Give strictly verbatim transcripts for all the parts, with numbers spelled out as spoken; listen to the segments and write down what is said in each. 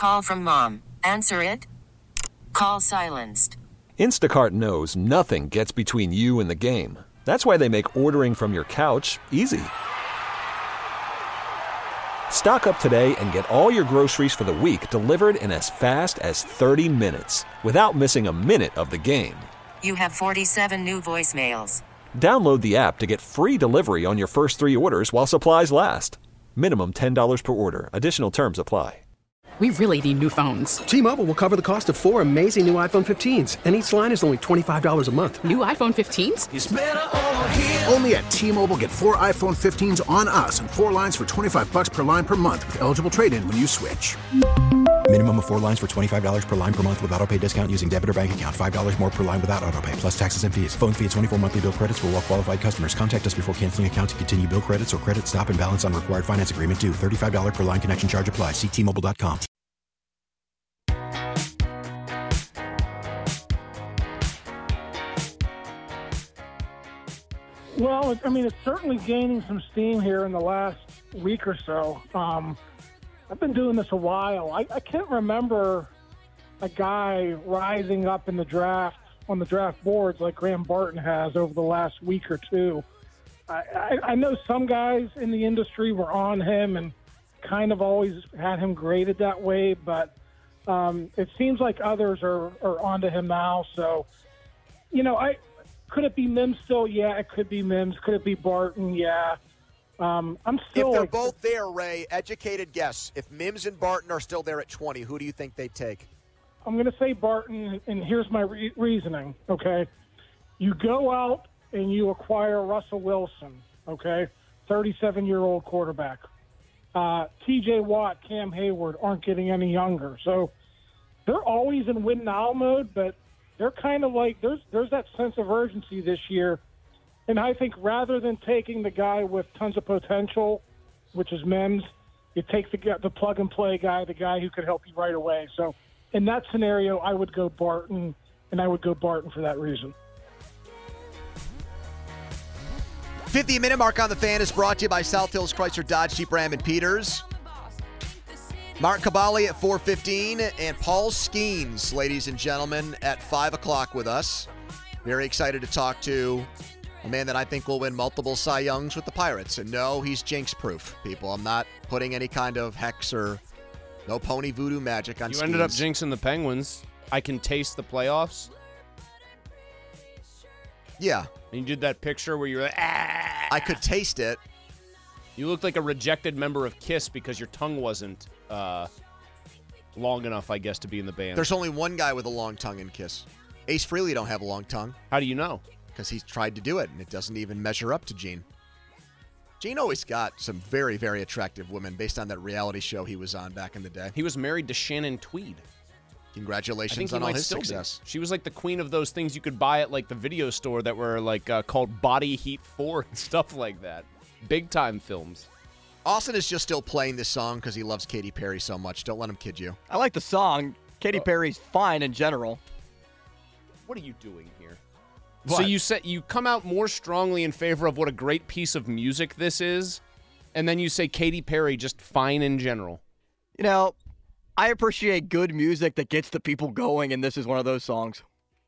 Call from mom. Answer it. Call silenced. Instacart knows nothing gets between you and the game. That's why they make ordering from your couch easy. Stock up today and get all your groceries for the week delivered in as fast as thirty minutes without missing a minute of the game. You have forty-seven new voicemails. Download the app to get free delivery on your first three orders while supplies last. Minimum ten dollars per order. Additional terms apply. We really need new phones. T-Mobile will cover the cost of four amazing new iPhone fifteens, and each line is only twenty-five dollars a month. New iPhone fifteens? It's better over here. Only at T-Mobile, get four iPhone fifteens on us and four lines for twenty-five bucks per line per month with eligible trade-in when you switch. Minimum of four lines for twenty-five dollars per line per month with autopay discount using debit or bank account. five dollars more per line without autopay, plus taxes and fees. Phone fee at twenty-four monthly bill credits for well-qualified customers. Contact us before canceling account to continue bill credits or credit stop and balance on required finance agreement due. thirty-five dollars per line connection charge applies. See T Mobile dot com. Well, I mean, it's certainly gaining some steam here in the last week or so. Um, I've been doing this a while. I, I can't remember a guy rising up in the draft on the draft boards like Graham Barton has over the last week or two. I, I, I know some guys in the industry were on him and kind of always had him graded that way, but um, it seems like others are, are onto him now. So, you know, I could it be Mims still? Yeah, it could be Mims. Could it be Barton? Yeah. Um, I'm still. If they're like, both there, Ray, educated guess. If Mims and Barton are still there at twenty, who do you think they take? I'm going to say Barton, and here's my re- reasoning, okay? You go out and you acquire Russell Wilson, okay, thirty-seven-year-old quarterback. Uh, T J Watt, Cam Hayward aren't getting any younger. So they're always in win-now mode, but they're kind of like there's there's that sense of urgency this year. And I think rather than taking the guy with tons of potential, which is Mims, you take the, the plug-and-play guy, the guy who could help you right away. So in that scenario, I would go Barton, and I would go Barton for that reason. fifty-minute mark on the Fan is brought to you by South Hills Chrysler Dodge Jeep Ram and Peters. Mark Cabali at four fifteen and Paul Skeens, ladies and gentlemen, at five o'clock with us. Very excited to talk to a man that I think will win multiple Cy Youngs with the Pirates. And no, he's jinx-proof, people. I'm not putting any kind of hex or no pony voodoo magic on You Skeens. ended up jinxing the Penguins. I can taste the playoffs. Yeah. And you did that picture where you're like, ah! I could taste it. You looked like a rejected member of KISS because your tongue wasn't uh, long enough, I guess, to be in the band. There's only one guy with a long tongue in KISS. Ace Frehley don't have a long tongue. How do you know? Because he's tried to do it, and it doesn't even measure up to Gene. Gene always got some very, very attractive women based on that reality show he was on back in the day. He was married to Shannon Tweed. Congratulations I think he on all might his still success. Be. She was like the queen of those things you could buy at like the video store that were like uh, called Body Heat four and stuff like that. Big time films. Austin is just still playing this song because he loves Katy Perry so much. Don't let him kid you. I like the song. Katy Perry's fine in general. What are you doing here? What? So you said you come out more strongly in favor of what a great piece of music this is, and then you say Katy Perry just fine in general. You know, I appreciate good music that gets the people going, and this is one of those songs.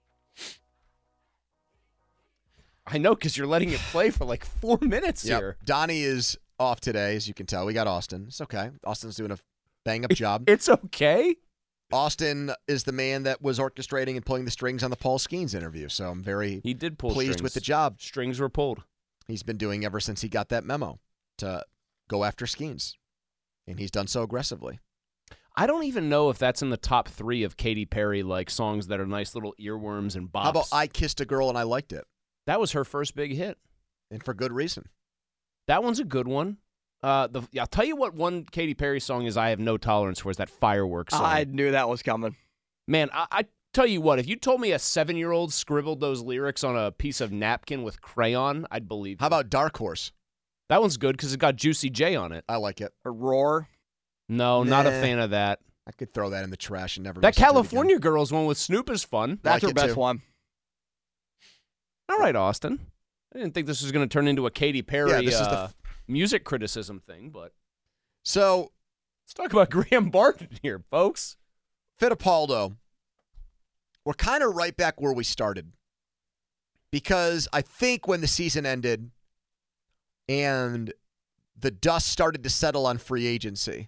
I know, because you're letting it play for like four minutes Yep. here. Donnie is off today, as you can tell. We got Austin. It's okay. Austin's doing a bang-up job. It's okay? Austin is the man that was orchestrating and pulling the strings on the Paul Skeens interview, so I'm very he did pull pleased strings. with the job. Strings were pulled. He's been doing ever since he got that memo to go after Skeens, and he's done so aggressively. I don't even know if that's in the top three of Katy Perry like songs that are nice little earworms and bops. How about I Kissed a Girl and I Liked It? That was her first big hit. And for good reason. That one's a good one. Uh, the I'll tell you what one Katy Perry song is I have no tolerance for is that Fireworks song. I knew that was coming. Man, I, I tell you what, if you told me a seven-year-old scribbled those lyrics on a piece of napkin with crayon, I'd believe How about Dark Horse? That one's good because it got Juicy J on it. I like it. A Roar? No, Nah. not a fan of that. I could throw that in the trash and never That listen to it California again. Girls one with Snoop is fun. That's Like her it best too. one. All right, Austin. I didn't think this was going to turn into a Katy Perry Yeah, this is the uh, f- music criticism thing, but So, Let's talk about Graham Barton here, folks. Fittipaldo, we're kind of right back where we started. Because I think when the season ended and the dust started to settle on free agency,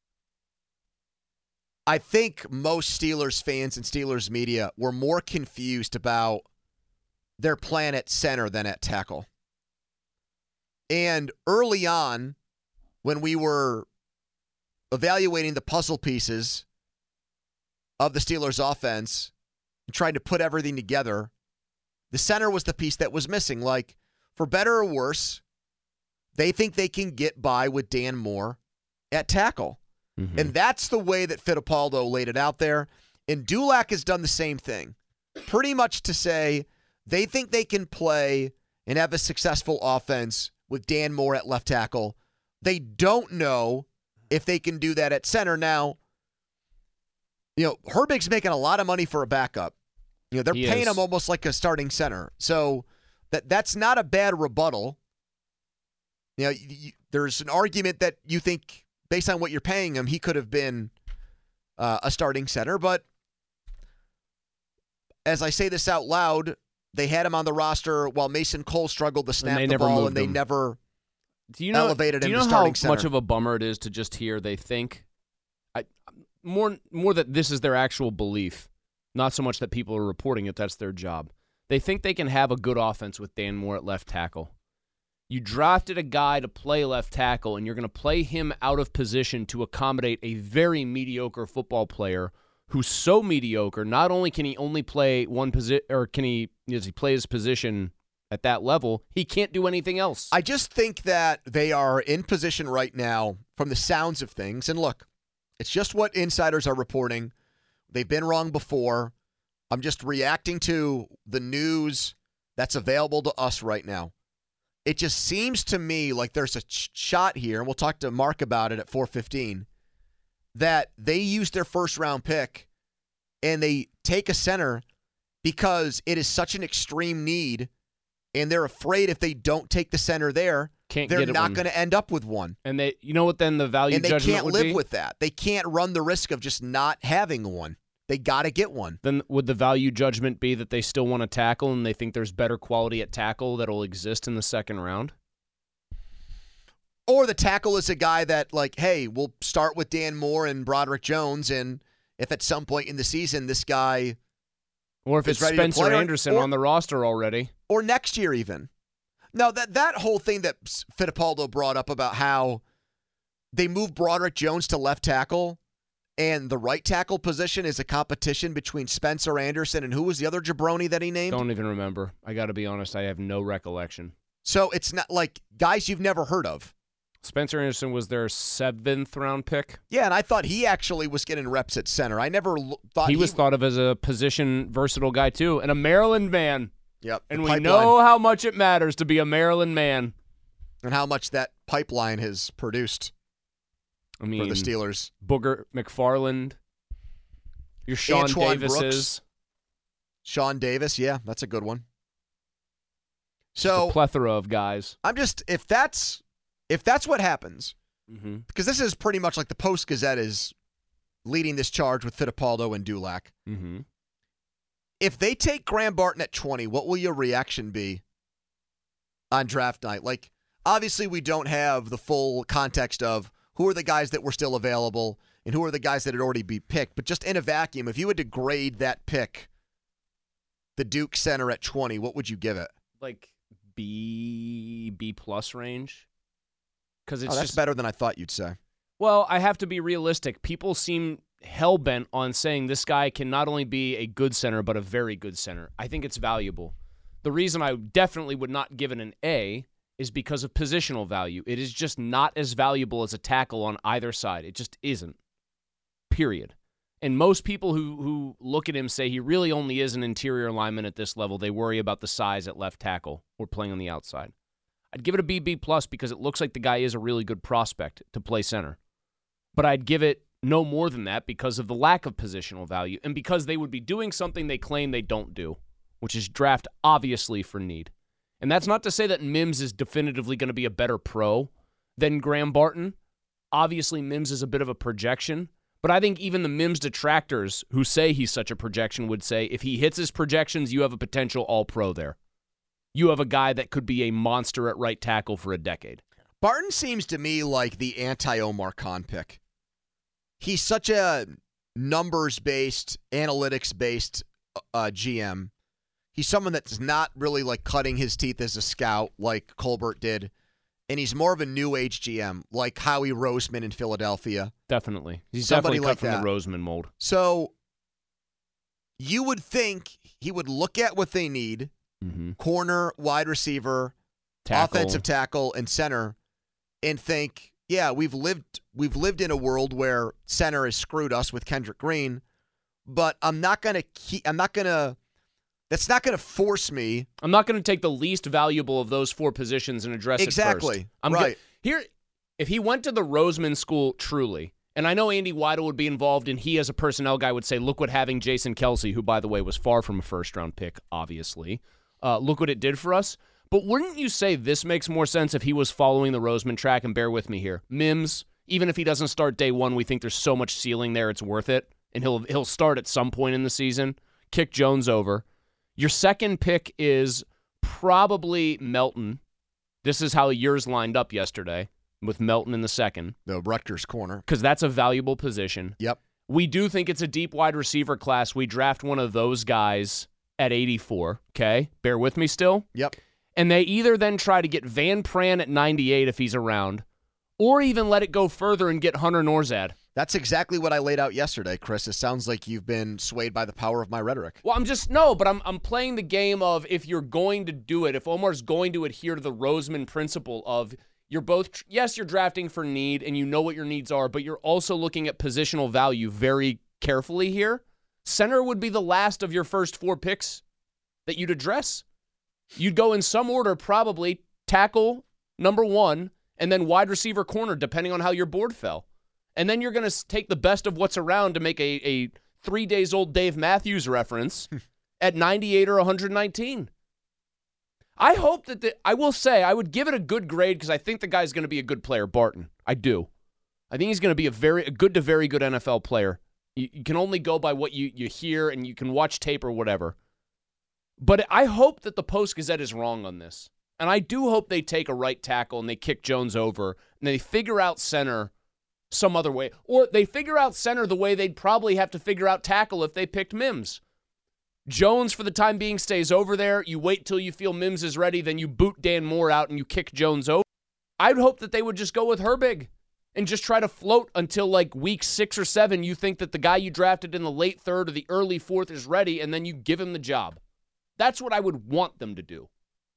I think most Steelers fans and Steelers media were more confused about their plan at center than at tackle. And early on, when we were evaluating the puzzle pieces of the Steelers offense and trying to put everything together, the center was the piece that was missing. Like, for better or worse, they think they can get by with Dan Moore at tackle. Mm-hmm. And that's the way that Fittipaldo laid it out there. And Dulac has done the same thing. Pretty much to say they think they can play and have a successful offense with Dan Moore at left tackle. They don't know if they can do that at center. Now, you know, Herbig's making a lot of money for a backup. You know, they're he paying is. him almost like a starting center. So that that's not a bad rebuttal. You know, you, you, there's an argument that you think, based on what you're paying him, he could have been uh, a starting center. But as I say this out loud, they had him on the roster while Mason Cole struggled to snap the ball, and they him. never do you know, elevated do him you know to starting how center. Much of a bummer it is to just hear they think? I, more, more that this is their actual belief, not so much that people are reporting it. That's their job. They think they can have a good offense with Dan Moore at left tackle. You drafted a guy to play left tackle, and you're going to play him out of position to accommodate a very mediocre football player who's so mediocre. Not only can he only play one position, or can he, does he play his position at that level, he can't do anything else. I just think that they are in position right now, from the sounds of things. And look, it's just what insiders are reporting. They've been wrong before. I'm just reacting to the news that's available to us right now. It just seems to me like there's a ch- shot here, and we'll talk to Mark about it at four fifteen, that they use their first-round pick and they take a center because it is such an extreme need, and they're afraid if they don't take the center there, can't they're get not going to end up with one. And they, you know what then the value and they judgment can't would live be? with that. They can't run the risk of just not having one. They got to get one. Then would the value judgment be that they still want to tackle and they think there's better quality at tackle that'll exist in the second round? Or the tackle is a guy that, like, hey, we'll start with Dan Moore and Broderick Jones, and if at some point in the season this guy Or if is it's ready Spencer to play, Anderson or, on the roster already. Or next year even. No, that, that whole thing that Fittipaldo brought up about how they moved Broderick Jones to left tackle, and the right tackle position is a competition between Spencer Anderson and who was the other jabroni that he named? Don't even remember. I got to be honest, I have no recollection. So it's not like guys you've never heard of. Spencer Anderson was their seventh round pick. Yeah, and I thought he actually was getting reps at center. I never l- thought he, he was w- thought of as a position versatile guy too, and a Maryland man. Yep. And we pipeline. know how much it matters to be a Maryland man. And how much that pipeline has produced. I mean, for the Steelers. Booger McFarland, your Sean Antoine Davises. Brooks. Sean Davis, yeah, that's a good one. So a plethora of guys. I'm just if that's if that's what happens, mm-hmm. because this is pretty much like the Post Gazette is leading this charge with Fittipaldo and Dulac. Mm-hmm. If they take Graham Barton at twenty, what will your reaction be on draft night? Like, obviously, we don't have the full context of who are the guys that were still available and who are the guys that had already been picked. But just in a vacuum, if you had to grade that pick, the Duke center at twenty, what would you give it? Like B, B plus range? Because it's oh, that's just better than I thought you'd say. Well, I have to be realistic. People seem hell-bent on saying this guy can not only be a good center, but a very good center. I think it's valuable. The reason I definitely would not give it an A is because of positional value. It is just not as valuable as a tackle on either side. It just isn't, period. And most people who, who look at him say he really only is an interior lineman at this level. They worry about the size at left tackle or playing on the outside. I'd give it a B B plus because it looks like the guy is a really good prospect to play center. But I'd give it no more than that because of the lack of positional value and because they would be doing something they claim they don't do, which is draft obviously for need. And that's not to say that Mims is definitively going to be a better pro than Graham Barton. Obviously, Mims is a bit of a projection, but I think even the Mims detractors who say he's such a projection would say if he hits his projections, you have a potential all-pro there. You have a guy that could be a monster at right tackle for a decade. Barton seems to me like the anti-Omar Khan pick. He's such a numbers-based, analytics-based uh, G M. He's someone that's not really like cutting his teeth as a scout like Colbert did. And he's more of a new age G M, like Howie Roseman in Philadelphia. Definitely. He's Somebody definitely like cut from that. the Roseman mold. So you would think he would look at what they need, mm-hmm. corner, wide receiver, Tackle. offensive tackle, and center, and think, yeah, we've lived we've lived in a world where center has screwed us with Kendrick Green, but I'm not gonna keep I'm not gonna That's not going to force me. I'm not going to take the least valuable of those four positions and address exactly. it first. I'm right. Go- Here, if he went to the Roseman school truly, and I know Andy Weidel would be involved, and he as a personnel guy would say, look what having Jason Kelsey, who, by the way, was far from a first-round pick, obviously, uh, look what it did for us. But wouldn't you say this makes more sense if he was following the Roseman track? And bear with me here. Mims, even if he doesn't start day one, we think there's so much ceiling there, it's worth it. And he'll he'll start at some point in the season. Kick Jones over. Your second pick is probably Melton. This is how yours lined up yesterday with Melton in the second. The Rutgers corner. Because that's a valuable position. Yep. We do think it's a deep wide receiver class. We draft one of those guys at eighty-four, okay? Bear with me still? Yep. And they either then try to get Van Pran at ninety-eight if he's around, or even let it go further and get Hunter Norzad. That's exactly what I laid out yesterday, Chris. It sounds like you've been swayed by the power of my rhetoric. Well, I'm just, no, but I'm I'm playing the game of if you're going to do it, if Omar's going to adhere to the Roseman principle of you're both, yes, you're drafting for need and you know what your needs are, but you're also looking at positional value very carefully here. Center would be the last of your first four picks that you'd address. You'd go in some order, probably tackle, number one, and then wide receiver corner, depending on how your board fell. And then you're going to take the best of what's around to make a, a three days old Dave Matthews reference at ninety-eight or one nineteen. I hope that the, I will say I would give it a good grade because I think the guy's going to be a good player, Barton. I do. I think he's going to be a very a good to very good N F L player. You, you can only go by what you, you hear and you can watch tape or whatever. But I hope that the Post-Gazette is wrong on this. And I do hope they take a right tackle and they kick Jones over and they figure out center some other way. Or they figure out center the way they'd probably have to figure out tackle if they picked Mims. Jones, for the time being, stays over there. You wait till you feel Mims is ready, then you boot Dan Moore out and you kick Jones over. I'd hope that they would just go with Herbig and just try to float until like week six or seven. You think that the guy you drafted in the late third or the early fourth is ready, and then you give him the job. That's what I would want them to do.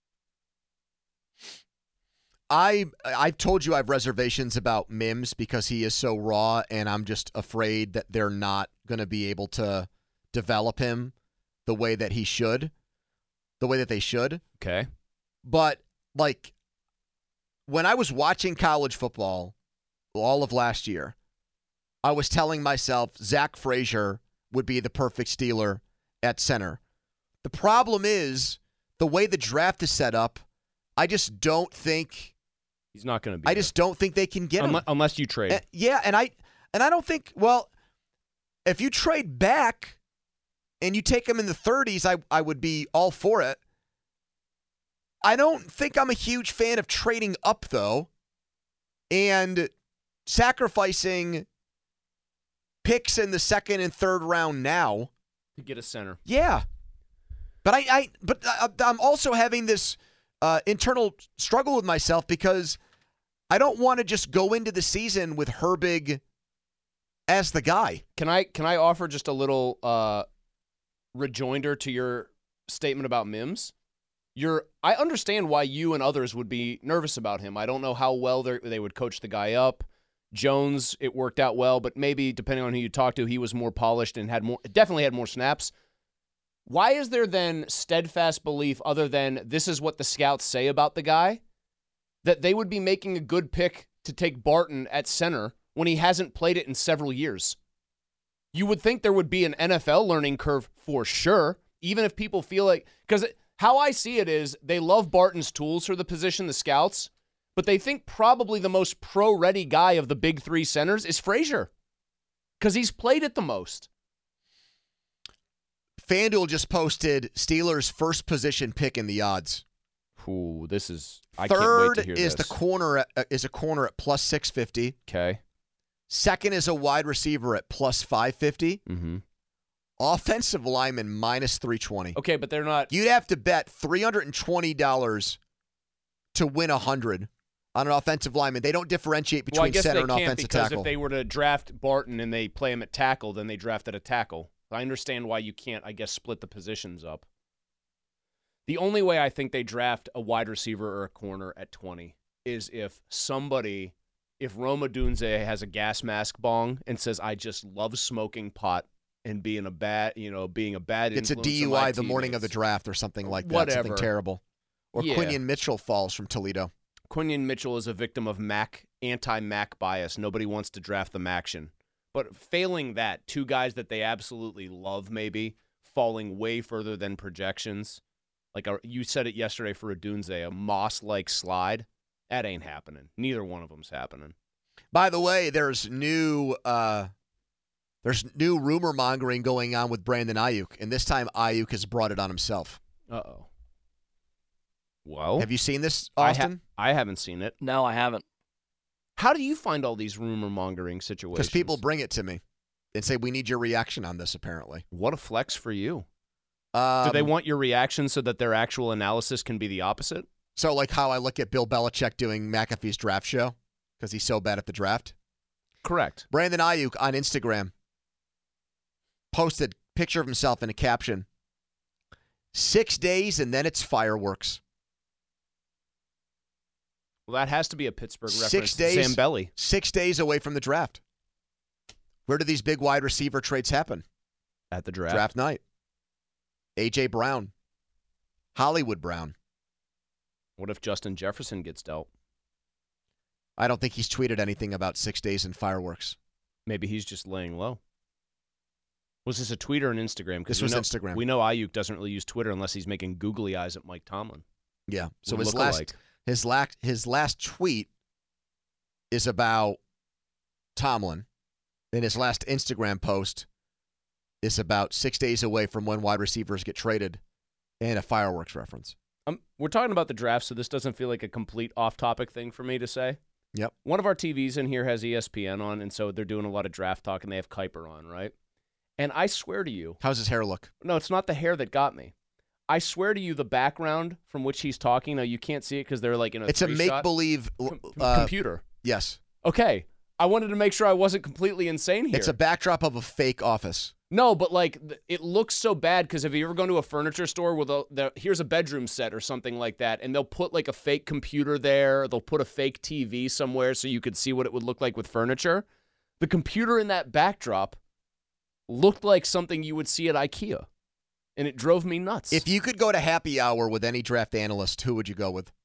I I've told you I have reservations about Mims because he is so raw, and I'm just afraid that they're not going to be able to develop him the way that he should, the way that they should. Okay. But, like, when I was watching college football all of last year, I was telling myself Zach Frazier would be the perfect Steeler at center. The problem is the way the draft is set up, I just don't think he's not going to be. I there. just don't think they can get him unless, unless you trade. Uh, yeah, and I and I don't think. Well, if you trade back and you take him in the thirties, I I would be all for it. I don't think I'm a huge fan of trading up though, and sacrificing picks in the second and third round now to get a center. Yeah, but I, I but I, I'm also having this uh, internal struggle with myself because I don't want to just go into the season with Herbig as the guy. Can I can I offer just a little uh, rejoinder to your statement about Mims? You're, I understand why you and others would be nervous about him. I don't know how well they would coach the guy up. Jones, it worked out well, but maybe depending on who you talk to, he was more polished and had more, definitely had more snaps. Why is there then steadfast belief, other than this is what the scouts say about the guy, that they would be making a good pick to take Barton at center when he hasn't played it in several years? You would think there would be an N F L learning curve for sure, even if people feel like, because how I see it is they love Barton's tools for the position, the scouts, But they think probably the most pro-ready guy of the big three centers is Frazier because he's played it the most. FanDuel just posted Steelers' first position pick in the odds. Ooh, this is I Third can't wait to hear is this. the corner at, uh, is a corner at plus six fifty. Okay. Second is a wide receiver at plus five fifty. Mm-hmm. Offensive lineman minus three twenty. Okay, but they're not. You'd have to bet three hundred twenty dollars to win one hundred on an offensive lineman. They don't differentiate between well, I guess center they and can't offensive because tackle. if they were to draft Barton and they play him at tackle, then they drafted a tackle. I understand why you can't, I guess, split the positions up. The only way I think they draft a wide receiver or a corner at twenty is if somebody, if Roma Dunze has a gas mask bong and says, I just love smoking pot and being a bad, you know, being a bad It's a influence D U on my I the morning of the teammates. draft or something like that. Whatever. Something terrible. Or Yeah. Quinion Mitchell falls from Toledo. Quinion Mitchell is a victim of Mac anti-Mac bias. Nobody wants to draft the Maction. But failing that, two guys that they absolutely love maybe falling way further than projections. Like a, you said it yesterday for a Dunze, a Moss-like slide. That ain't happening. Neither one of them's happening. By the way, there's new uh, there's new rumor mongering going on with Brandon Ayuk, and this time Ayuk has brought it on himself. Uh-oh. Well, have you seen this, I, Austin? ha- I haven't seen it. No, I haven't. How do you find all these rumor mongering situations? Because people bring it to me and say, we need your reaction on this, apparently. What a flex for you. Um, do they want your reaction so that their actual analysis can be the opposite? So like how I look at Bill Belichick doing McAfee's draft show because he's so bad at the draft? Correct. Brandon Ayuk on Instagram posted picture of himself in a caption, six days and then it's fireworks. Well, that has to be a Pittsburgh reference. Six days, to Zambelli. Six days away from the draft. Where do these big wide receiver trades happen? At the draft. Draft night. A J. Brown. Hollywood Brown. What if Justin Jefferson gets dealt? I don't think he's tweeted anything about six days and fireworks. Maybe he's just laying low. Was this a tweet or an Instagram? This we was know, Instagram. We know Ayuk doesn't really use Twitter unless he's making googly eyes at Mike Tomlin. Yeah. So Would his look last alike. his last his last tweet is about Tomlin, and his last Instagram post is about six days away from when wide receivers get traded, and a fireworks reference. Um, we're talking about the draft, so this doesn't feel like a complete off-topic thing for me to say. Yep. One of our T Vs in here has E S P N on, and so they're doing a lot of draft talk, and they have Kuiper on, right? And I swear to you... How's his hair look? No, it's not the hair that got me. I swear to you, the background from which he's talking, now you can't see it because they're like in a It's a three-shot make-believe com- uh, computer. Yes. Okay. I wanted to make sure I wasn't completely insane here. It's a backdrop of a fake office. No, but like th- it looks so bad because if you ever gone to a furniture store with a the, here's a bedroom set or something like that, and they'll put like a fake computer there, they'll put a fake T V somewhere so you could see what it would look like with furniture. The computer in that backdrop looked like something you would see at IKEA, and it drove me nuts. If you could go to happy hour with any draft analyst, who would you go with?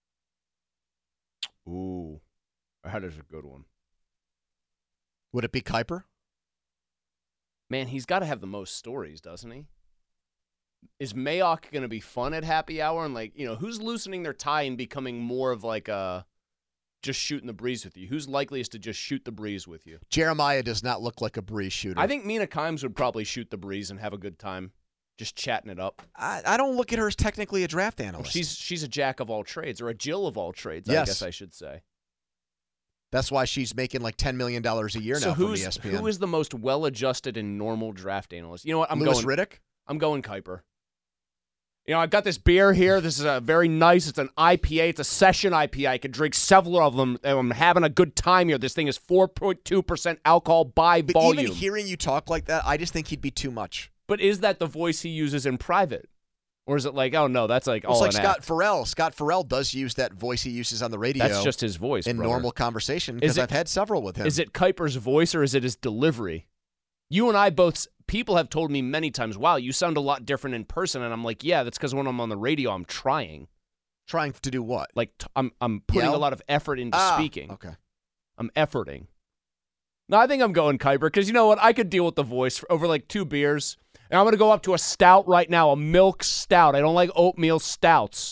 Ooh, that is a good one. Would it be Kuiper? Man, he's got to have the most stories, doesn't he? Is Mayock going to be fun at happy hour? And, like, you know, who's loosening their tie and becoming more of, like, a just shooting the breeze with you? Who's likeliest to just shoot the breeze with you? Jeremiah does not look like a breeze shooter. I think Mina Kimes would probably shoot the breeze and have a good time just chatting it up. I, I don't look at her as technically a draft analyst. She's she's a jack of all trades, or a Jill of all trades, Yes. I guess I should say. That's why she's making like ten million dollars a year So now from who's, E S P N. who is the most well-adjusted and normal draft analyst? You know what? I'm Louis going Riddick? I'm going Kuiper. You know, I've got this beer here. This is a very nice. It's an I P A. It's a session I P A. I could drink several of them. And I'm having a good time here. This thing is four point two percent alcohol by But volume. even hearing you talk like that, I just think he'd be too much. But is that the voice he uses in private? Or is it like, oh, no, that's like It's all like an Scott act. Farrell. Scott Farrell does use that voice he uses on the radio. That's just his voice, in brother. normal conversation Is because it- I've had several with him. Is it Kuiper's voice or is it his delivery? You and I both, people have told me many times, wow, you sound a lot different in person. And I'm like, yeah, that's because when I'm on the radio, I'm trying. Trying to do what? Like, t- I'm, I'm putting Yell? a lot of effort into Ah, speaking. Okay. I'm efforting. No, I think I'm going Kuiper because you know what? I could deal with the voice for over like two beers. And I'm going to go up to a stout right now, a milk stout. I don't like oatmeal stouts.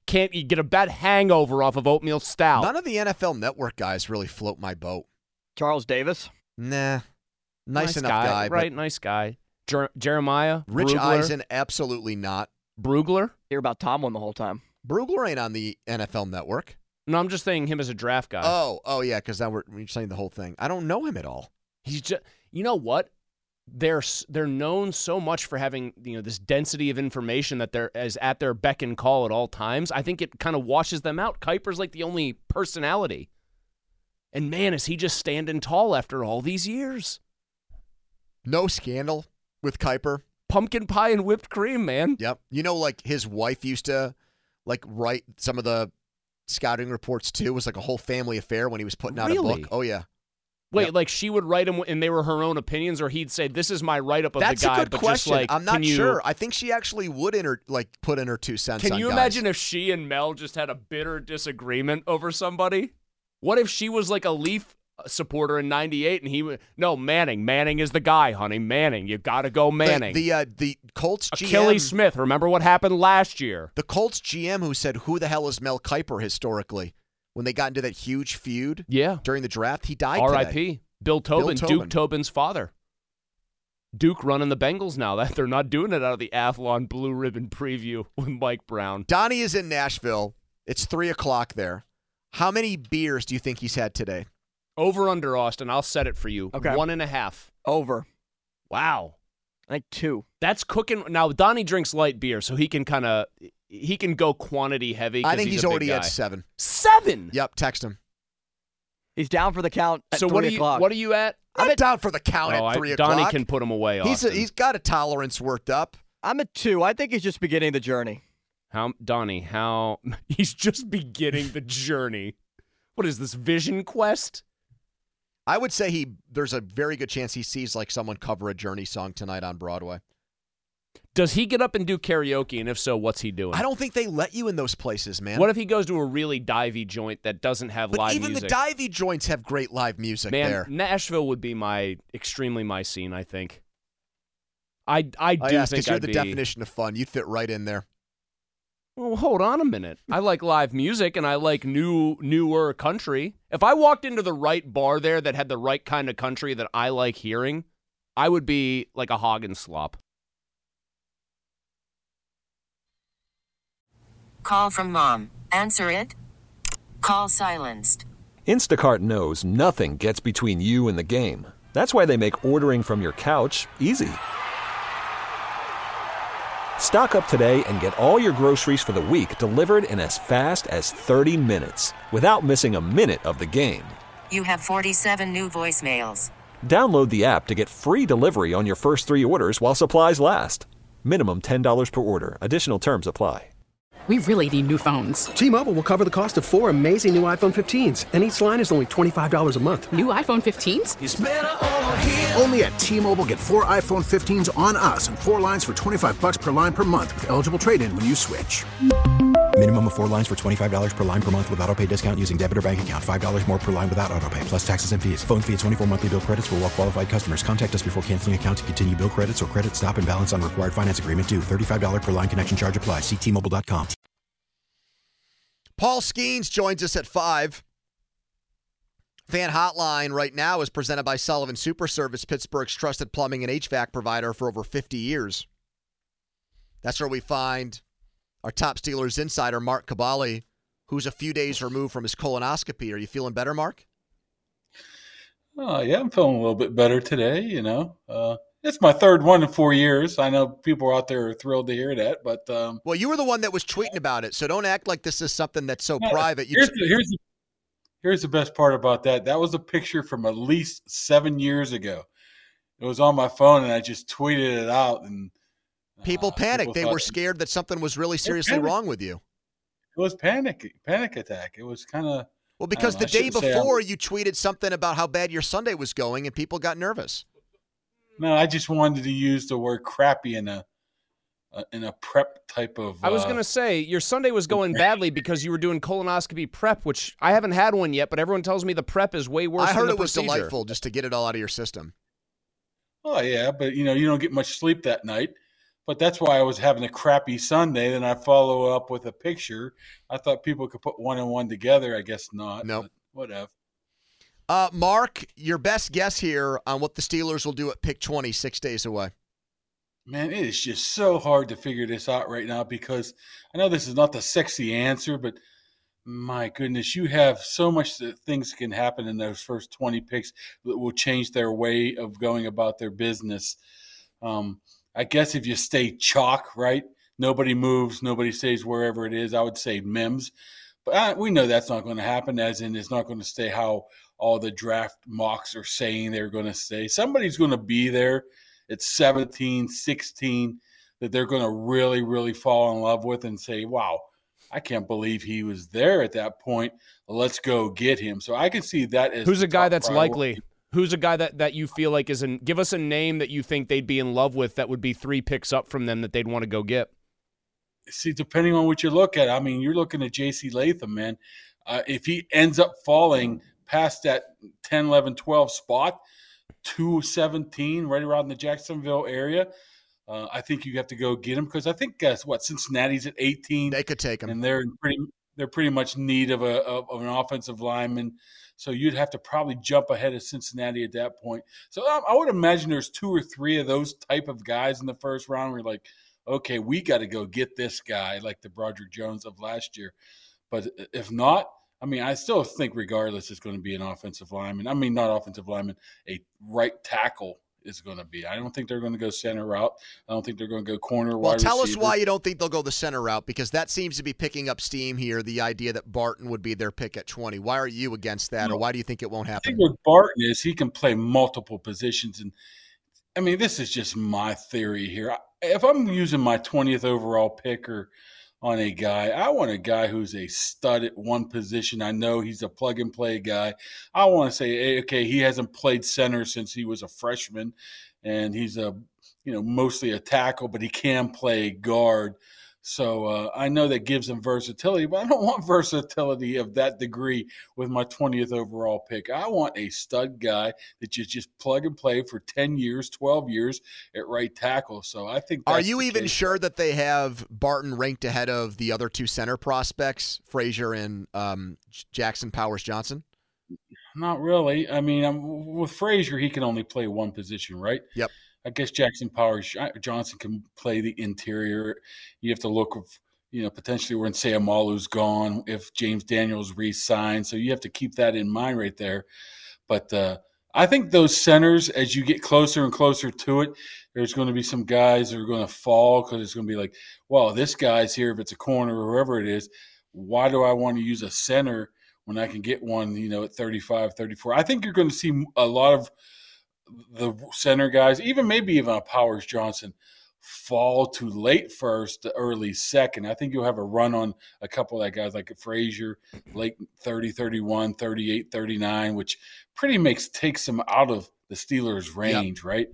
can't you get a bad hangover off of oatmeal stout. None of the N F L Network guys really float my boat. Charles Davis? Nah. Nice, nice enough guy, guy. right? Nice guy. Jer- Jeremiah? Rich Brugler? Eisen, absolutely not. Brugler? Hear about Tomlin the whole time. Brugler ain't on the N F L Network. No, I'm just saying him as a draft guy. Oh, oh yeah, because now we're, we're saying the whole thing. I don't know him at all. He's just, you know what? They're they're known so much for having, you know, this density of information that they're as at their beck and call at all times. I think it kind of washes them out. Kuiper's like the only personality. And man, is he just standing tall after all these years? No scandal with Kuiper. Pumpkin pie and whipped cream, man. Yep. You know, like his wife used to like write some of the scouting reports too. It was like a whole family affair when he was putting out Really? a book. Oh yeah. Wait, Yep. like she would write them and they were her own opinions, or he'd say, "This is my write-up of That's the guy." a good but question. Just like, I'm not can you, sure. I think she actually would enter, like put in her two cents. Can on you guys. imagine if she and Mel just had a bitter disagreement over somebody? What if she was like a Leaf supporter in ninety-eight and he would, no, Manning. Manning is the guy, honey. Manning. You got to go Manning. The the, uh, the Colts G M. Achilles Smith. Remember what happened last year? The Colts G M who said, "Who the hell is Mel Kiper?" Historically, when they got into that huge feud, Yeah. during the draft, he died. R I today. P Bill Tobin, Bill Duke Tobin. Tobin's father. Duke running the Bengals now. That they're not doing it out of the Athlon Blue Ribbon preview with Mike Brown. Donnie is in Nashville. It's three o'clock there. How many beers do you think he's had today? Over under, Austin. I'll set it for you. Okay. One and a half. Over. Wow. I think two. That's cooking. Now, Donnie drinks light beer, so he can kind of he can go quantity heavy. I think he's, he's a big already guy. at seven. Seven? Yep, text him. He's down for the count at So three what are you o'clock. what are you at? I'm down for the count Oh, at I- three Donnie o'clock. can put him away, He's a, Austin. he's got a tolerance worked up. I'm at two. I think he's just beginning the journey. How Donnie, how he's just beginning the journey. What is this, Vision Quest? I would say he. There's a very good chance he sees like someone cover a Journey song tonight on Broadway. Does he get up and do karaoke, and if so, what's he doing? I don't think they let you in those places, man. What if he goes to a really divey joint that doesn't have But live even music? the divey joints have great live music Man, there. Nashville would be my extremely my scene, I think. I I do Oh, yes, think because you're I'd the be, definition of fun. You'd fit right in there. Well, hold on a minute. I like live music and I like new newer country. If I walked into the right bar there that had the right kind of country that I like hearing, I would be like a hog and slop. Call from mom. Answer it. Call silenced. Instacart knows nothing gets between you and the game. That's why they make ordering from your couch easy. Stock up today and get all your groceries for the week delivered in as fast as thirty minutes without missing a minute of the game. You have forty-seven new voicemails. Download the app to get free delivery on your first three orders while supplies last. Minimum ten dollars per order. Additional terms apply. We really need new phones. T-Mobile will cover the cost of four amazing new iPhone fifteens, and each line is only twenty-five dollars a month. New iPhone fifteens? Only at T-Mobile, get four iPhone fifteens on us and four lines for twenty-five bucks per line per month with eligible trade-in when you switch. Minimum of four lines for twenty-five dollars per line per month with autopay discount using debit or bank account. five dollars more per line without autopay, plus taxes and fees. Phone fee at twenty-four monthly bill credits for well-qualified customers. Contact us before canceling account to continue bill credits or credit stop and balance on required finance agreement due. thirty-five dollars per line connection charge applies. See T Mobile dot com. Paul Skeens joins us at five. Fan Hotline right now is presented by Sullivan Super Service, Pittsburgh's trusted plumbing and H V A C provider for over fifty years. That's where we find our top Steelers insider, Mark Cabali, who's a few days removed from his colonoscopy. Are you feeling better, Mark? Oh, yeah, I'm feeling a little bit better today, you know. Uh, it's my third one in four years. I know people out there are thrilled to hear that, but... Um, well, you were the one that was tweeting about it, so don't act like this is something that's so no, private. You here's, t- the, here's, the, here's the best part about that. That was a picture from at least seven years ago. It was on my phone, and I just tweeted it out, and... People uh, panicked. people They thought, were scared that something was really seriously wrong with you. It was panic, panic attack. It was kind of... Well, because know, the day say before you tweeted something about how bad your Sunday was going and people got nervous. No, I just wanted to use the word crappy in a uh, in a prep type of... I was uh, going to say, your Sunday was going badly because you were doing colonoscopy prep, which I haven't had one yet, but everyone tells me the prep is way worse I heard than the it was procedure. delightful just to get it all out of your system. Oh, yeah, but, you know, you don't get much sleep that night. But that's why I was having a crappy Sunday. Then I follow up with a picture. I thought people could put one and one together. I guess not. No. Nope. Whatever. Uh, Mark, your best guess here on what the Steelers will do at pick twenty, six days away. Man, it is just so hard to figure this out right now because I know this is not the sexy answer, but my goodness, you have so much that things can happen in those first twenty picks that will change their way of going about their business. Um, I guess if you stay chalk, right? Nobody moves, nobody stays wherever it is. I would say Mims. But I, we know that's not going to happen, as in it's not going to stay how all the draft mocks are saying they're going to stay. Somebody's going to be there at seventeen, sixteen that they're going to really, really fall in love with and say, wow, I can't believe he was there at that point. Let's go get him. So I can see that as who's a guy that's priority. likely. Who's a guy that, that you feel like is in – give us a name that you think they'd be in love with that would be three picks up from them that they'd want to go get. See, depending on what you look at, I mean, you're looking at J C Latham, man. Uh, if he ends up falling past that ten, eleven, twelve spot, two seventeen, right around the Jacksonville area, uh, I think you have to go get him because I think, guess what, Cincinnati's at eighteen. They could take him. And they're in pretty, they're pretty much in need of, a, of, of an offensive lineman. So you'd have to probably jump ahead of Cincinnati at that point. So I, I would imagine there's two or three of those type of guys in the first round where you're like, okay, we got to go get this guy like the Broderick Jones of last year. But if not, I mean, I still think regardless it's going to be an offensive lineman. I mean, not offensive lineman, a right tackle is going to be. I don't think they're going to go center route. I don't think they're going to go corner well, wide tell receiver. us why you don't think they'll go the center route, because that seems to be picking up steam here, the idea that Barton would be their pick at twenty. Why are you against that, or why do you think it won't happen? I think what Barton is, he can play multiple positions. And, I mean, this is just my theory here. If I'm using my twentieth overall picker on a guy, I want a guy who's a stud at one position. I know he's a plug-and-play guy. I want to say, hey, okay, he hasn't played center since he was a freshman, and he's a you know mostly a tackle, but he can play guard. So uh, I know that gives him versatility, but I don't want versatility of that degree with my twentieth overall pick. I want a stud guy that you just plug and play for ten years, twelve years at right tackle. So I think that's Are you even case. sure that they have Barton ranked ahead of the other two center prospects, Frazier and um, Jackson Powers Johnson? Not really. I mean, I'm, with Frazier, he can only play one position, right? Yep. I guess Jackson Powers Johnson can play the interior. You have to look, of, you know, potentially when Sayamalu's gone, if James Daniels re-signed. So you have to keep that in mind right there. But uh, I think those centers, as you get closer and closer to it, there's going to be some guys that are going to fall because it's going to be like, well, this guy's here if it's a corner or whoever it is. Why do I want to use a center when I can get one, you know, at thirty-five, thirty-four? I think you're going to see a lot of the center guys, even maybe even a Powers Johnson, fall to late first to early second. I think you'll have a run on a couple of that guys like Frazier, late thirty, thirty-one, thirty-eight, thirty-nine, which pretty makes takes them out of the Steelers' range, yep. right?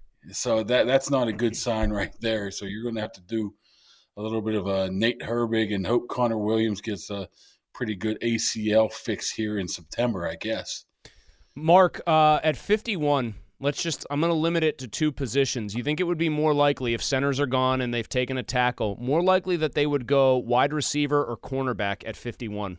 So that that's not a good sign right there. So you're going to have to do a little bit of a Nate Herbig and hope Connor Williams gets a pretty good A C L fix here in September, I guess. Mark, uh, at fifty-one, let's just – I'm going to limit it to two positions. You think it would be more likely if centers are gone and they've taken a tackle, more likely that they would go wide receiver or cornerback at fifty-one?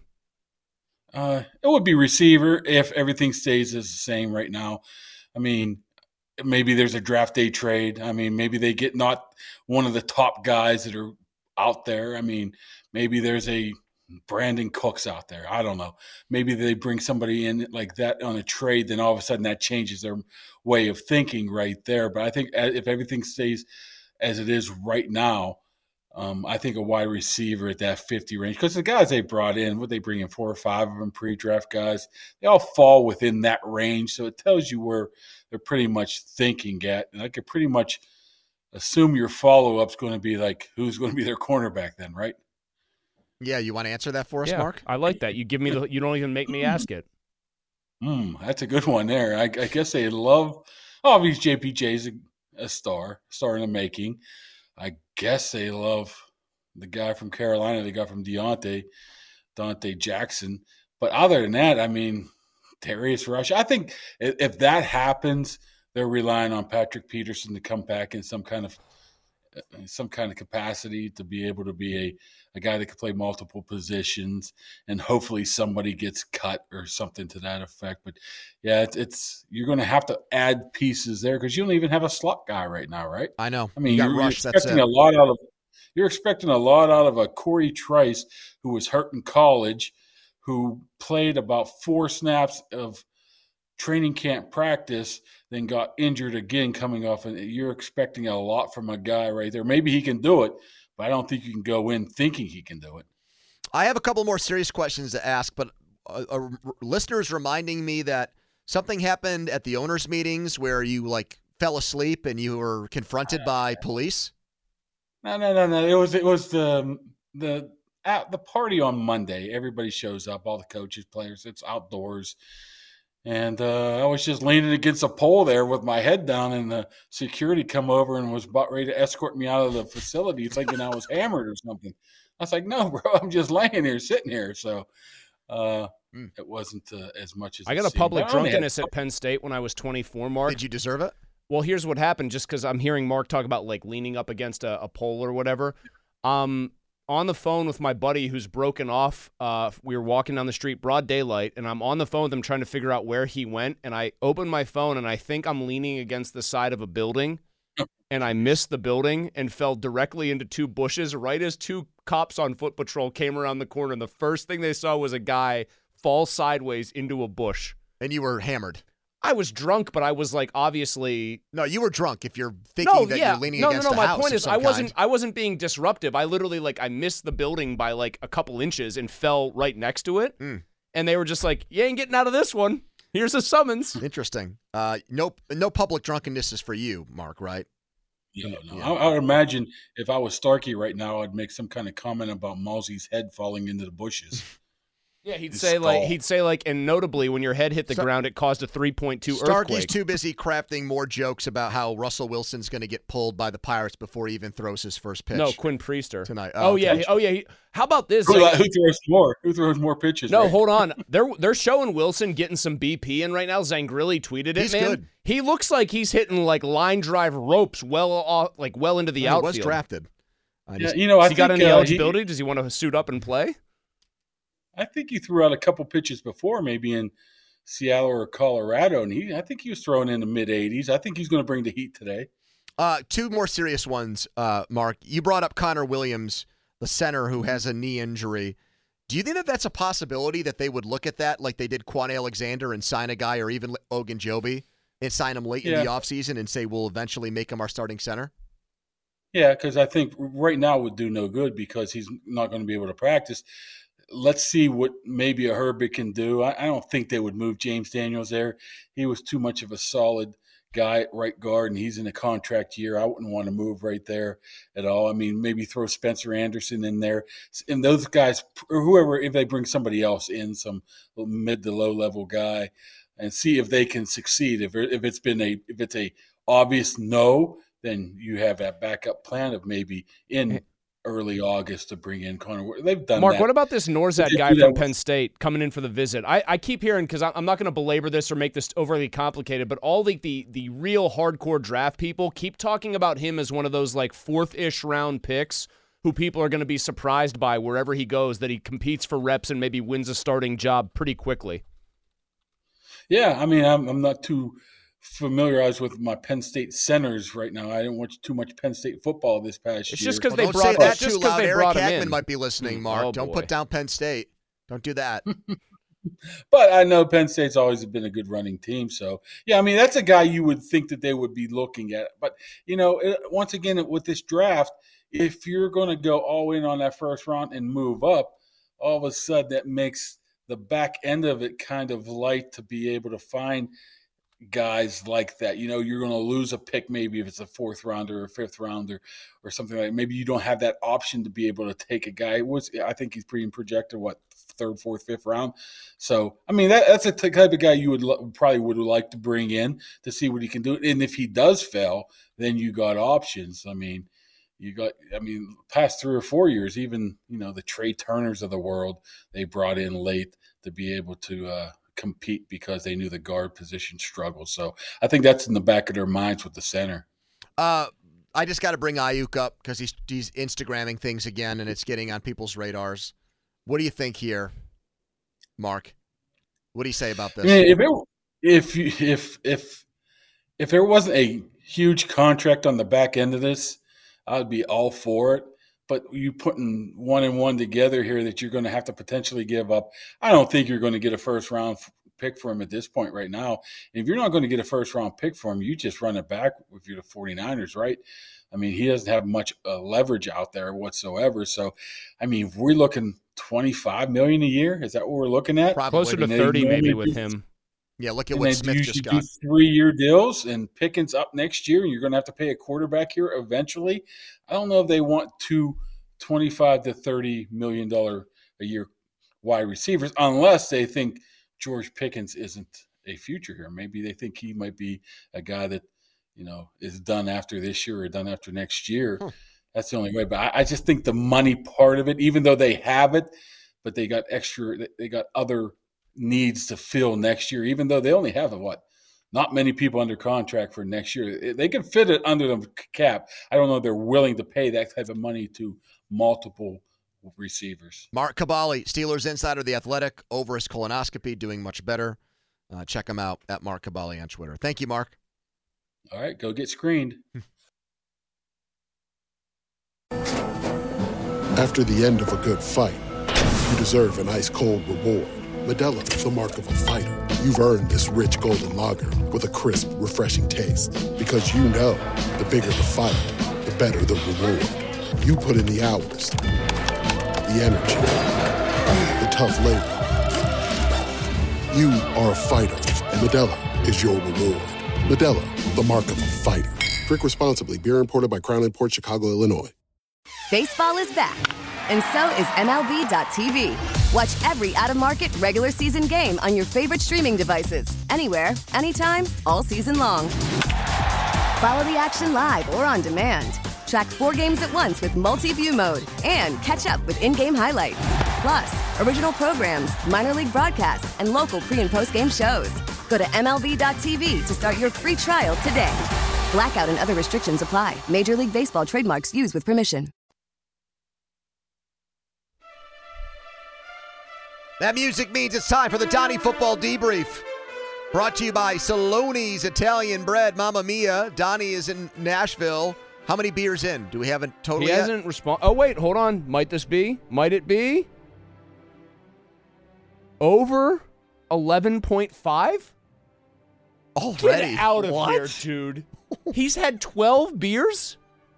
Uh, it would be receiver if everything stays as the same right now. I mean, maybe there's a draft day trade. I mean, maybe they get not one of the top guys that are out there. I mean, maybe there's a – Brandon Cooks out there. I don't know. Maybe they bring somebody in like that on a trade, then all of a sudden that changes their way of thinking right there. But I think if everything stays as it is right now, um, I think a wide receiver at that fifty range, because the guys they brought in, what they bring in, four or five of them pre-draft guys, they all fall within that range. So it tells you where they're pretty much thinking at. And I could pretty much assume your follow-up's going to be like, who's going to be their cornerback then, right? Yeah, you want to answer that for us, yeah, Mark? I like that. You give me the. You don't even make me ask it. Hmm, that's a good one there. I, I guess they love. Obviously, J P J's a, a star, star in the making. I guess they love the guy from Carolina. They got from Deontay, Dante Jackson. But other than that, I mean, Darius Rush. I think if, if that happens, they're relying on Patrick Peterson to come back in some kind of some kind of capacity to be able to be a, a guy that can play multiple positions, and hopefully somebody gets cut or something to that effect. But yeah, it's, it's you're going to have to add pieces there because you don't even have a slot guy right now, right? I know. I mean, you you're, Rush, you're expecting a lot out of you're expecting a lot out of a Corey Trice who was hurt in college, who played about four snaps of training camp practice, then got injured again coming off, and you're expecting a lot from a guy right there. Maybe he can do it, but I don't think you can go in thinking he can do it. I have a couple more serious questions to ask, but a, a listener is reminding me that something happened at the owners' meetings where you like fell asleep and you were confronted by police. No, no, no, no. It was it was the the at the party on Monday. Everybody shows up, all the coaches, players. It's outdoors. And uh, I was just leaning against a pole there with my head down, and the security come over and was about ready to escort me out of the facility, thinking I was hammered or something. I was like, "No, bro, I'm just laying here, sitting here." So uh, mm. it wasn't uh, as much as I got a public drunkenness at Penn State when I was twenty-four. Mark, did you deserve it? Well, here's what happened. Just because I'm hearing Mark talk about like leaning up against a, a pole or whatever. Um. On the phone with my buddy who's broken off. Uh, we were walking down the street, broad daylight, and I'm on the phone with him trying to figure out where he went. And I open my phone, and I think I'm leaning against the side of a building, and I missed the building and fell directly into two bushes right as two cops on foot patrol came around the corner. And the first thing they saw was a guy fall sideways into a bush. And you were hammered. I was drunk, but I was like obviously no. You were drunk if you're thinking no, that yeah. you're leaning no, against no, no. a My house. point of is, some I wasn't. kind. I wasn't being disruptive. I literally like I missed the building by like a couple inches and fell right next to it. Mm. And they were just like, "You ain't getting out of this one. Here's a summons." Interesting. Uh, no, no public drunkenness is for you, Mark. Right? Yeah, no. I, I would imagine if I was Starkey right now, I'd make some kind of comment about Malsey's head falling into the bushes. Yeah, he'd His say skull. like he'd say like, and notably, when your head hit the Star- ground, it caused a three point two Starkey's earthquake. too busy crafting more jokes about how Russell Wilson's going to get pulled by the Pirates before he even throws his first pitch. No, Quinn Priester tonight. Oh, Oh, yeah, okay. he- oh yeah. he- How about this? Who, Like- who throws more? Who throws more pitches? No, right? hold on. They're they're showing Wilson getting some B P in right now. Zangrilli tweeted it. He's man. good. He looks like he's hitting like line drive ropes well off, like well into the Well, outfield. he was drafted. I Yeah, just- you know, I Has he got think, any uh, eligibility? he- Does he want to suit up and play? I think he threw out a couple pitches before, maybe in Seattle or Colorado, and he I think he was throwing in the mid eighties. I think he's going to bring the heat today. Uh, two more serious ones, uh, Mark. You brought up Connor Williams, the center who has a knee injury. Do you think that that's a possibility that they would look at that like they did Quan Alexander and sign a guy, or even Ogunjobi and sign him late Yeah. in the offseason and say we'll eventually make him our starting center? Yeah, because I think right now would do no good because he's not going to be able to practice. Let's see what maybe a Herbert can do. I, I don't think they would move James Daniels there. He was too much of a solid guy at right guard, and he's in a contract year. I wouldn't want to move right there at all. I mean, maybe throw Spencer Anderson in there. And those guys, or whoever, if they bring somebody else in, some mid to low level guy, and see if they can succeed. If if it's been a if it's a obvious no, then you have that backup plan of maybe in early August to bring in Connor. They've done Mark, that. what about this Norzad They guy do that from with- Penn State coming in for the visit? I, I keep hearing, because I'm not going to belabor this or make this overly complicated, but all the, the the real hardcore draft people keep talking about him as one of those like fourth-ish round picks who people are going to be surprised by wherever he goes, that he competes for reps and maybe wins a starting job pretty quickly. Yeah, I mean, I'm I'm not too familiarized with my Penn State centers right now. I didn't watch too much Penn State football this past It's year. just 'cause Well, they don't brought- say that it's just too 'cause loud. they Eric brought him Hackman in. might be listening, Mark. Oh, Don't boy. put down Penn State. Don't do that. But I know Penn State's always been a good running team. So, yeah, I mean, that's a guy you would think that they would be looking at. But, you know, it, once again, with this draft, if you're going to go all in on that first round and move up, all of a sudden that makes the back end of it kind of light to be able to find guys like that. You know, you're going to lose a pick maybe if it's a fourth rounder or a fifth rounder or something like that. Maybe you don't have that option to be able to take a guy. It was, I think he's pretty projected, what, third, fourth, fifth round. So, I mean, that, that's a t- type of guy you would lo- probably would like to bring in to see what he can do. And if he does fail, then you got options. I mean, you got, I mean, past three or four years, even, you know, the Trey Turners of the world, they brought in late to be able to uh, compete because they knew the guard position struggled. So I think that's in the back of their minds with the center. Uh, I just got to bring Ayuk up because he's he's Instagramming things again, and it's getting on people's radars. What do you think here, Mark? What do you say about this? Yeah, if it, if you- if if if there wasn't a huge contract on the back end of this, I'd be all for it. But you putting one and one together here that you're going to have to potentially give up. I don't think you're going to get a first round pick for him at this point right now. If you're not going to get a first round pick for him, you just run it back if you're the 49ers, right? I mean, he doesn't have much uh, leverage out there whatsoever. So, I mean, if we're looking twenty-five million dollars a year, is that what we're looking at? Probably. Closer to And they thirty maybe normally with do- him. Yeah, look at And what they Smith usually just do got. three-year deals, and Pickens up next year, and you're going to have to pay a quarterback here eventually. I don't know if they want two twenty-five to thirty million dollars a year wide receivers, unless they think George Pickens isn't a future here. Maybe they think he might be a guy that, you know, is done after this year or done after next year. Huh. That's the only way. But I, I just think the money part of it, even though they have it, but they got extra, they got other needs to fill next year, even though they only have, what, not many people under contract for next year. They can fit it under the cap. I don't know if they're willing to pay that type of money to multiple receivers. Mark Cabali, Steelers Insider, The Athletic, over his colonoscopy, doing much better. Uh, check him out at Mark Cabali on Twitter. Thank you, Mark. All right, go get screened. After the end of a good fight, you deserve an ice-cold reward. Modelo is the mark of a fighter. You've earned this rich golden lager with a crisp, refreshing taste. Because you know, the bigger the fight, the better the reward. You put in the hours, the energy, the tough labor. You are a fighter, and Modelo is your reward. Modelo, the mark of a fighter. Drink responsibly. Beer imported by Crown Imports, Chicago, Illinois. Baseball is back, and so is M L B dot T V. Watch every out-of-market regular season game on your favorite streaming devices, anywhere, anytime, all season long. Follow the action live or on demand. Track four games at once with multi-view mode and catch up with in-game highlights. Plus, original programs, minor league broadcasts, and local pre- and post-game shows. Go to M L B dot T V to start your free trial today. Blackout and other restrictions apply. Major League Baseball trademarks used with permission. That music means it's time for the Donnie Football Debrief. Brought to you by Saloni's Italian Bread. Mamma Mia. Donnie is in Nashville. How many beers in? Do we have a total He yet? hasn't responded. Oh, wait, hold on. Might this be? Might it be? Over eleven point five? Already? Get out of What? here, dude. He's had twelve beers?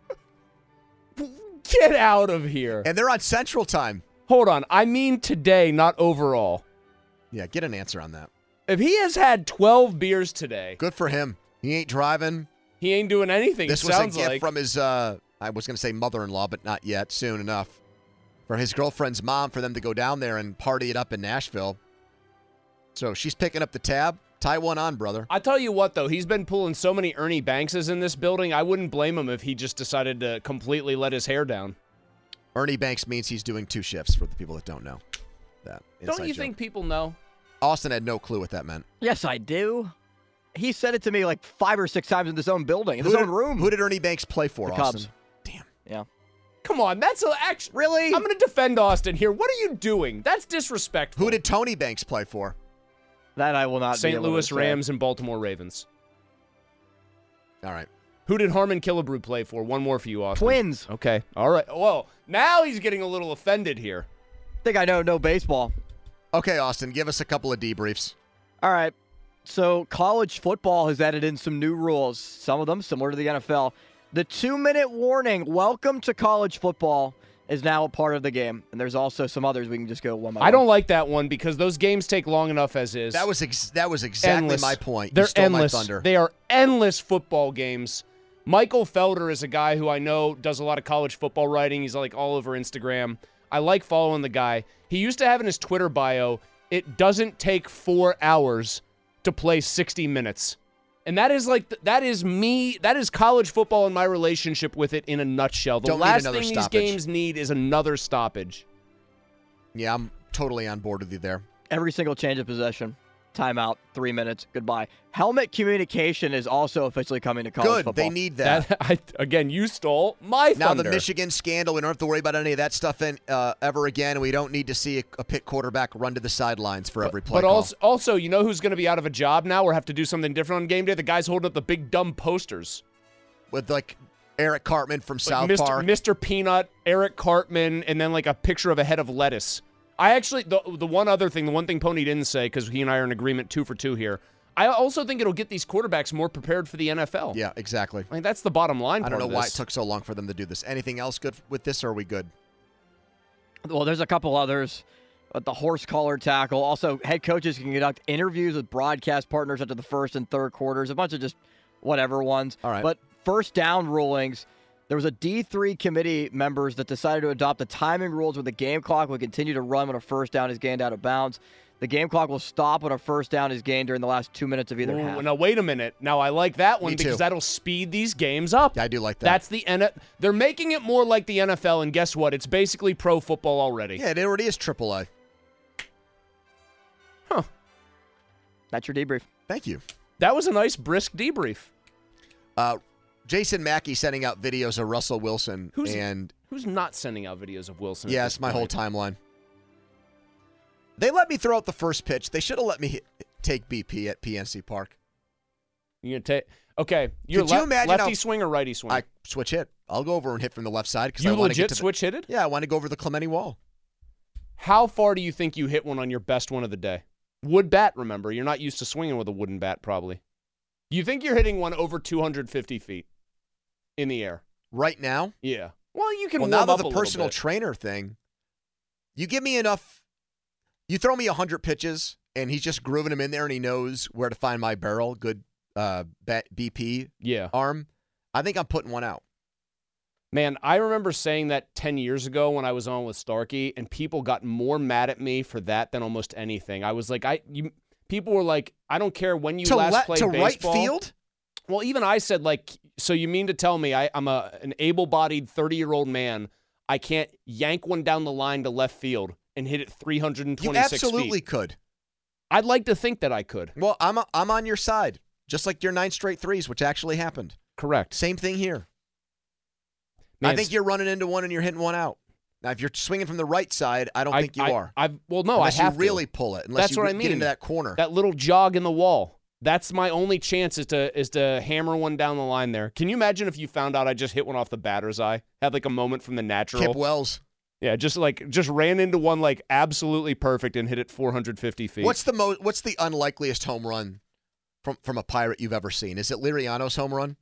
Get out of here. And they're on Central Time. Hold on. I mean today, not overall. Yeah, get an answer on that. If he has had twelve beers today. Good for him. He ain't driving. He ain't doing anything, This it was a sounds gift like. from his, uh, I was going to say mother-in-law, but not yet. Soon enough. For his girlfriend's mom, for them to go down there and party it up in Nashville. So she's picking up the tab. Tie one on, brother. I tell you what, though, he's been pulling so many Ernie Bankses in this building, I wouldn't blame him if he just decided to completely let his hair down. Ernie Banks means he's doing two shifts for the people that don't know that. Don't inside you joke. think people know? Austin had no clue what that meant. Yes, I do. He said it to me like five or six times in his own building, in Who his did, own room. Who did Ernie Banks play for, The Austin? Cubs. Damn. Yeah. Come on, that's a, actually. Really? I'm going to defend Austin here. What are you doing? That's disrespectful. Who did Tony Banks play for? That I will not be Saint able to Louis say. Rams and Baltimore Ravens. All right. Who did Harmon Killebrew play for? One more for you, Austin. Twins. Okay. All right. Well, now he's getting a little offended here. think I know no baseball. Okay, Austin, give us a couple of debriefs. All right. So college football has added in some new rules, some of them similar to the N F L. The two-minute warning, welcome to college football, is now a part of the game. And there's also some others we can just go one by one. I don't like that one because those games take long enough as is. That was ex- that was exactly Endless. my point. You They're stole endless. my thunder. They are endless football games. Michael Felder is a guy who I know does a lot of college football writing. He's like all over Instagram. I like following the guy. He used to have in his Twitter bio, it doesn't take four hours to play sixty minutes. And that is like, that is me, that is college football and my relationship with it in a nutshell. The Don't need last another thing stoppage. these games need is another stoppage. Yeah, I'm totally on board with you there. Every single change of possession. timeout, three minutes, goodbye. Helmet communication is also officially coming to college Good, football. they need that. that I, again, you stole my Now thunder. the Michigan scandal, we don't have to worry about any of that stuff in, uh, ever again. We don't need to see a, a Pitt quarterback run to the sidelines for every play But call. also, also, you know who's going to be out of a job now or have to do something different on game day? The guys holding up the big dumb posters. With, like, Eric Cartman from Like South Mister Park. Mister Peanut, Eric Cartman, and then like a picture of a head of lettuce. I actually, the the one other thing, the one thing Pony didn't say, because he and I are in agreement two for two here, I also think it'll get these quarterbacks more prepared for the N F L. Yeah, exactly. I mean, that's the bottom line I don't part know of why this. it took so long for them to do this. Anything else good with this, or are we good? Well, there's a couple others. But the horse collar tackle. Also, head coaches can conduct interviews with broadcast partners after the first and third quarters. A bunch of just whatever ones. All right. But first down rulings. There was a D three committee members that decided to adopt the timing rules where the game clock will continue to run when a first down is gained out of bounds. The game clock will stop when a first down is gained during the last two minutes of either Ooh, half. now, wait a minute. Now, I like that one Me because too. that'll speed these games up. Yeah, I do like that. That's the N F L. They're making it more like the N F L, and guess what? It's basically pro football already. Yeah, it already is triple A. Huh. That's your debrief. Thank you. That was a nice, brisk debrief. Uh, Jason Mackey sending out videos of Russell Wilson. Who's, and who's not sending out videos of Wilson? at yeah, this it's my whole point? timeline. They let me throw out the first pitch. They should have let me hit, take B P at P N C Park. You gonna take? Okay, you're Could you le- imagine lefty how- swing or righty swing? I switch hit. I'll go over and hit from the left side because you I want to get legit to the, switch hit it? Yeah, I want to go over the Clemente wall. How far do you think you hit one on your best one of the day? Wood bat, remember. You're not used to swinging with a wooden bat, probably. Do you think you're hitting one over two hundred fifty feet in the air? Right now? Yeah. Well, you can Well, warm now that up the a little personal bit. trainer thing, you give me enough. You throw me one hundred pitches, and he's just grooving them in there, and he knows where to find my barrel, good uh, B P yeah. arm. I think I'm putting one out. Man, I remember saying that ten years ago when I was on with Starkey, and people got more mad at me for that than almost anything. I was like, I you people were like, I don't care when you To last le- played to right baseball. field? Well, even I said, like, so you mean to tell me I, I'm a an able-bodied thirty-year-old man, I can't yank one down the line to left field and hit it three hundred You twenty-six absolutely feet? could. I'd like to think that I could. Well, I'm a, I'm on your side, just like your nine straight threes, which actually happened. Correct. Same thing here. Man, I think you're running into one and you're hitting one out. Now, if you're swinging from the right side, I don't I, think you I, are. I've, well, no, unless I have you really to. pull it. Unless That's you what I get mean. into that corner. That little jog in the wall. That's my only chance is to is to hammer one down the line there. Can you imagine if you found out I just hit one off the batter's eye? Had like a moment from the natural. Kip Wells. Yeah, just like just ran into one like absolutely perfect and hit it four hundred fifty feet. What's the mo- What's the unlikeliest home run from from a Pirate you've ever seen? Is it Liriano's home run?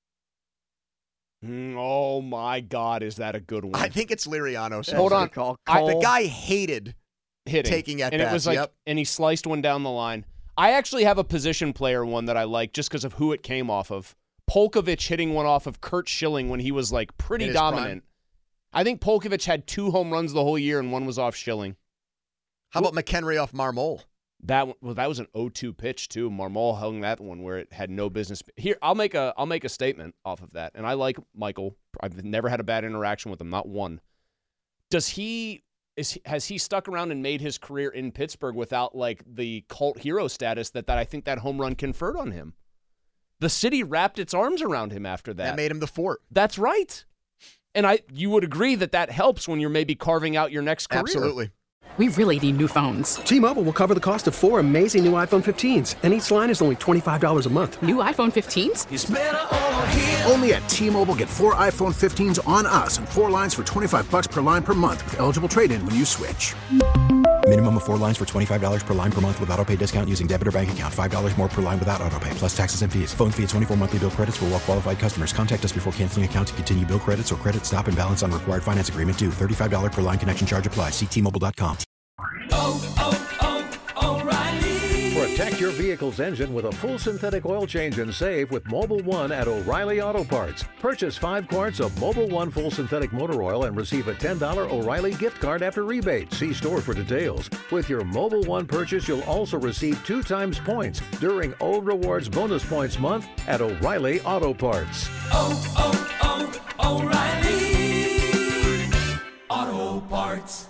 Mm, oh my God, is that a good one? I think it's Liriano's. Hold home on, run. I- the guy hated hitting, taking at and it bats. was like, Yep. and he sliced one down the line. I actually have a position player one that I like just because of who it came off of. Polkovich hitting one off of Kurt Schilling when he was like pretty In his dominant. I think Polkovich had two home runs the whole year and one was off Schilling. How about McHenry off Marmol? That one, well, that was an oh two pitch too. Marmol hung that one where it had no business. Here, I'll make a I'll make a statement off of that. And I like Michael. I've never had a bad interaction with him, not one. Does he is has he stuck around and made his career in Pittsburgh without like the cult hero status that, that I think that home run conferred on him? The city wrapped its arms around him after that. That made him the fort. That's right. And I you would agree that that helps when you're maybe carving out your next career. Absolutely. We really need new phones. T-Mobile will cover the cost of four amazing new iPhone fifteens, and each line is only twenty-five dollars a month. New iPhone fifteens? It's better over here. Only at T-Mobile, get four iPhone fifteens on us and four lines for twenty-five bucks per line per month with eligible trade-in when you switch. Minimum of four lines for twenty-five dollars per line per month with autopay discount using debit or bank account. five dollars more per line without autopay, plus taxes and fees. Phone fee at twenty-four monthly bill credits for well-qualified customers. Contact us before canceling account to continue bill credits or credit stop and balance on required finance agreement due. thirty-five dollars per line connection charge applies. See T Mobile dot com. Oh, oh, oh, O'Reilly. Protect your vehicle's engine with a full synthetic oil change and save with Mobile One at O'Reilly Auto Parts. Purchase five quarts of Mobile One full synthetic motor oil and receive a ten dollars O'Reilly gift card after rebate. See store for details. With your Mobile One purchase, you'll also receive two times points during O Rewards Bonus Points Month at O'Reilly Auto Parts. Oh, oh, oh, O'Reilly Auto Parts.